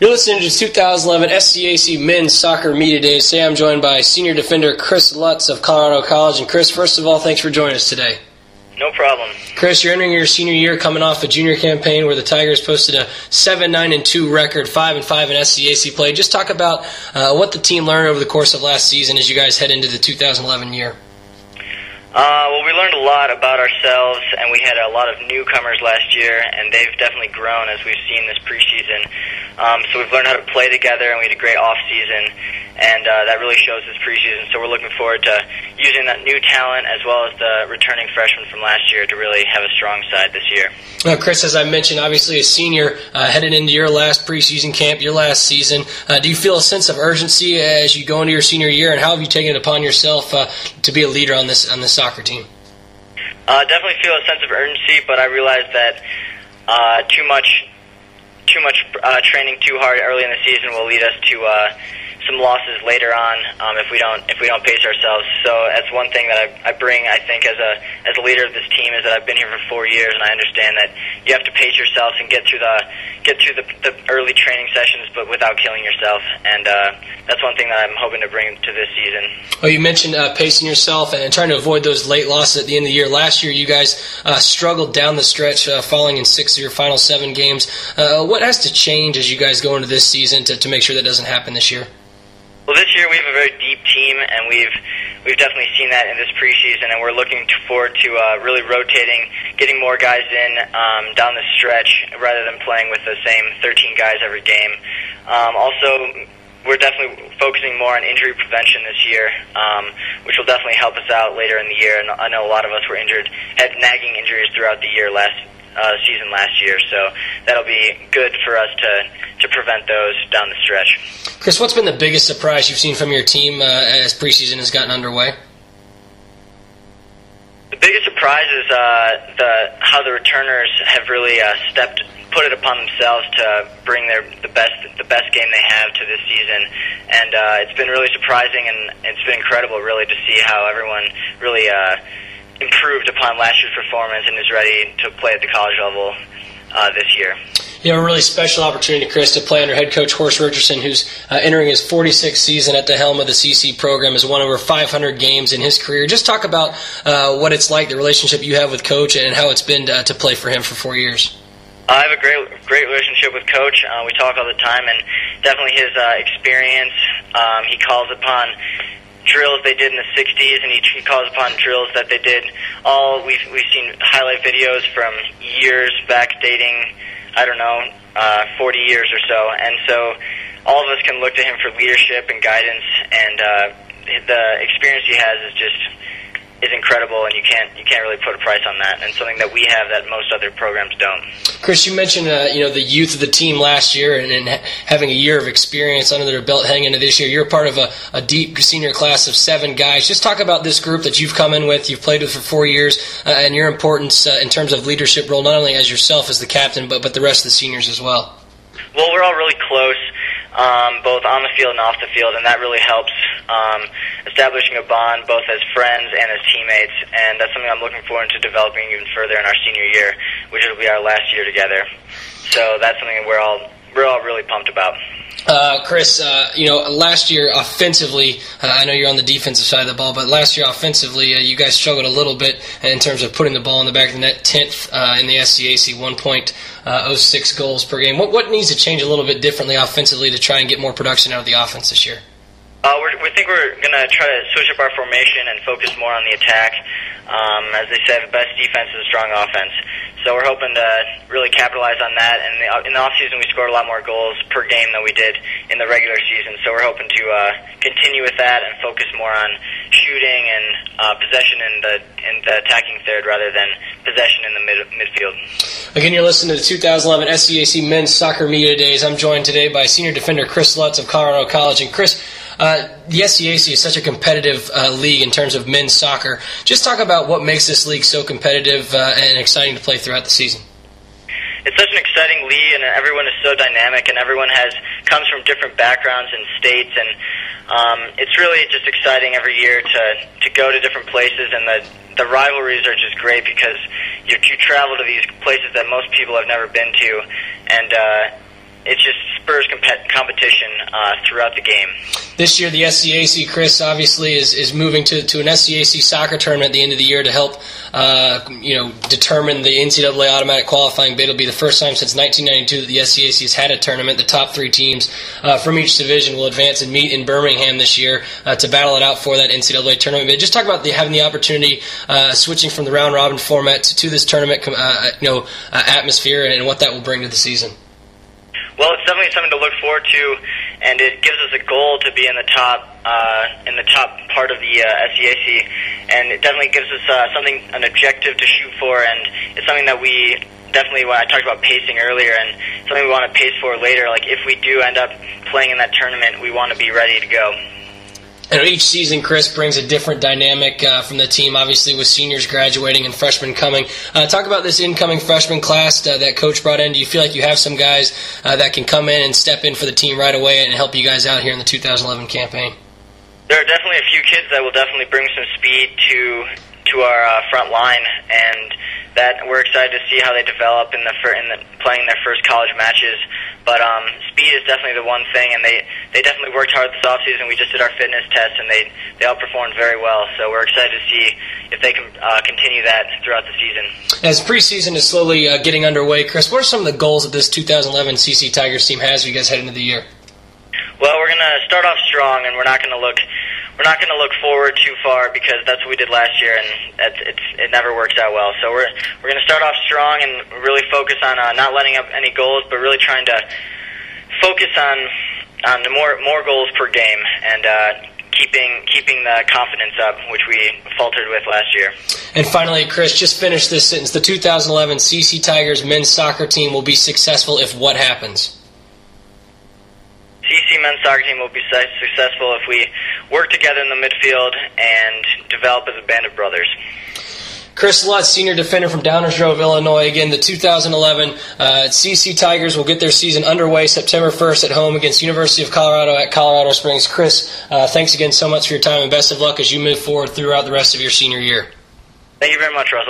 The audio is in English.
You're listening to 2011 SCAC Men's Soccer Media Days. Today I'm joined by senior defender Chris Lutz of Colorado College. And Chris, first of all, thanks for joining us today. No problem. Chris, you're entering your senior year coming off a junior campaign where the Tigers posted a 7-9-2 record, 5-5 in SCAC play. Just talk about what the team learned over the course of last season as you guys head into the 2011 year. Well, we learned a lot about ourselves, and we had a lot of newcomers last year, and they've definitely grown as we've seen this preseason. So we've learned how to play together, and we had a great off-season, and that really shows this preseason. So we're looking forward to using that new talent as well as the returning freshmen from last year to really have a strong side this year. Chris, as I mentioned, obviously a senior headed into your last preseason camp, your last season. Do you feel a sense of urgency as you go into your senior year, and how have you taken it upon yourself to be a leader on this soccer team? Definitely feel a sense of urgency, but I realize that too much training too hard early in the season will lead us to some losses later on if we don't pace ourselves. So that's one thing that I bring, I think, as a leader of this team, is that I've been here for 4 years, and I understand that you have to pace yourself and get through the early training sessions, but without killing yourself. And that's one thing that I'm hoping to bring to this season. Well, you mentioned pacing yourself and trying to avoid those late losses at the end of the year. Last year, you guys struggled down the stretch, falling in 6 of your final 7 games. What has to change as you guys go into this season to make sure that doesn't happen this year? Well, this year we have a very deep team, and we've definitely seen that in this preseason, and we're looking forward to really rotating, getting more guys in down the stretch rather than playing with the same 13 guys every game. Also, we're definitely focusing more on injury prevention this year, which will definitely help us out later in the year. And I know a lot of us were injured, had nagging injuries throughout the year last year, so that'll be good for us to prevent those down the stretch. Chris, what's been the biggest surprise you've seen from your team as preseason has gotten underway? The biggest surprise is how the returners have really put it upon themselves to bring the best game they have to this season, and it's been really surprising, and it's been incredible really to see how everyone really improved upon last year's performance and is ready to play at the college level this year. You have a really special opportunity, Chris, to play under head coach Horst Richardson, who's entering his 46th season at the helm of the CC program, has won over 500 games in his career. Just talk about what it's like, the relationship you have with Coach, and how it's been to play for him for 4 years. I have a great relationship with Coach. We talk all the time, and definitely his experience. He calls upon drills they did in the 60s, and he calls upon drills that they did we've seen highlight videos from years back dating, 40 years or so, and so all of us can look to him for leadership and guidance, and the experience he has is incredible, and you can't really put a price on that, and something that we have that most other programs don't. Chris, you mentioned the youth of the team last year and having a year of experience under their belt heading into this year. You're part of a deep senior class of 7 guys. Just talk about this group that you've come in with, you've played with for 4 years, and your importance in terms of leadership role, not only as yourself as the captain, but the rest of the seniors as well. Well, we're all really close, both on the field and off the field, and that really helps establishing a bond both as friends and as teammates, and that's something I'm looking forward to developing even further in our senior year, which will be our last year together. So that's something that we're all really pumped about. Chris, last year offensively, I know you're on the defensive side of the ball, but last year offensively, you guys struggled a little bit in terms of putting the ball in the back of the net, 10th in the SCAC, 1.06 goals per game. What needs to change a little bit differently offensively to try and get more production out of the offense this year? We think we're going to try to switch up our formation and focus more on the attack. As they said, the best defense is a strong offense. So we're hoping to really capitalize on that. And in the off-season, we scored a lot more goals per game than we did in the regular season. So we're hoping to continue with that and focus more on shooting and possession in the attacking third rather than possession in the midfield. Again, you're listening to the 2011 SCAC Men's Soccer Media Days. I'm joined today by senior defender Chris Lutz of Colorado College. And Chris, the SCAC is such a competitive league in terms of men's soccer. Just talk about what makes this league so competitive and exciting to play throughout the season. It's such an exciting league, and everyone is so dynamic, and everyone comes from different backgrounds and states, and it's really just exciting every year to go to different places, and the rivalries are just great because you travel to these places that most people have never been to, and it just spurs competition throughout the game. This year, the SCAC, Chris, obviously is moving to an SCAC soccer tournament at the end of the year to help determine the NCAA automatic qualifying bid. It'll be the first time since 1992 that the SCAC has had a tournament. The top 3 teams from each division will advance and meet in Birmingham this year to battle it out for that NCAA tournament. But just talk about having the opportunity, switching from the round-robin format to this tournament atmosphere and what that will bring to the season. Well, it's definitely something to look forward to, and it gives us a goal to be in the top part of the SCAC, and it definitely gives us an objective to shoot for, and it's something that we definitely, when I talked about pacing earlier, and something we want to pace for later. Like, if we do end up playing in that tournament, we want to be ready to go. And each season, Chris, brings a different dynamic from the team, obviously with seniors graduating and freshmen coming. Talk about this incoming freshman class that Coach brought in. Do you feel like you have some guys that can come in and step in for the team right away and help you guys out here in the 2011 campaign? There are definitely a few kids that will definitely bring some speed to our front line, and that we're excited to see how they develop in playing their first college matches. But speed is definitely the one thing, and they definitely worked hard this offseason. We just did our fitness test, and they outperformed very well. So we're excited to see if they can continue that throughout the season. As preseason is slowly getting underway, Chris, what are some of the goals that this 2011 CC Tigers team has as you guys head into the year? Well, we're going to start off strong, and we're not going to look forward too far, because that's what we did last year, and it never works out well. So we're going to start off strong and really focus on not letting up any goals, but really trying to focus on the more goals per game, and keeping the confidence up, which we faltered with last year. And finally, Chris, just finish this sentence. The 2011 CC Tigers men's soccer team will be successful if what happens? CC men's soccer team will be successful if we work together in the midfield and develop as a band of brothers. Chris Lutz, senior defender from Downers Grove, Illinois. Again, the 2011 CC Tigers will get their season underway September 1st at home against University of Colorado at Colorado Springs. Chris, thanks again so much for your time, and best of luck as you move forward throughout the rest of your senior year. Thank you very much, Russell.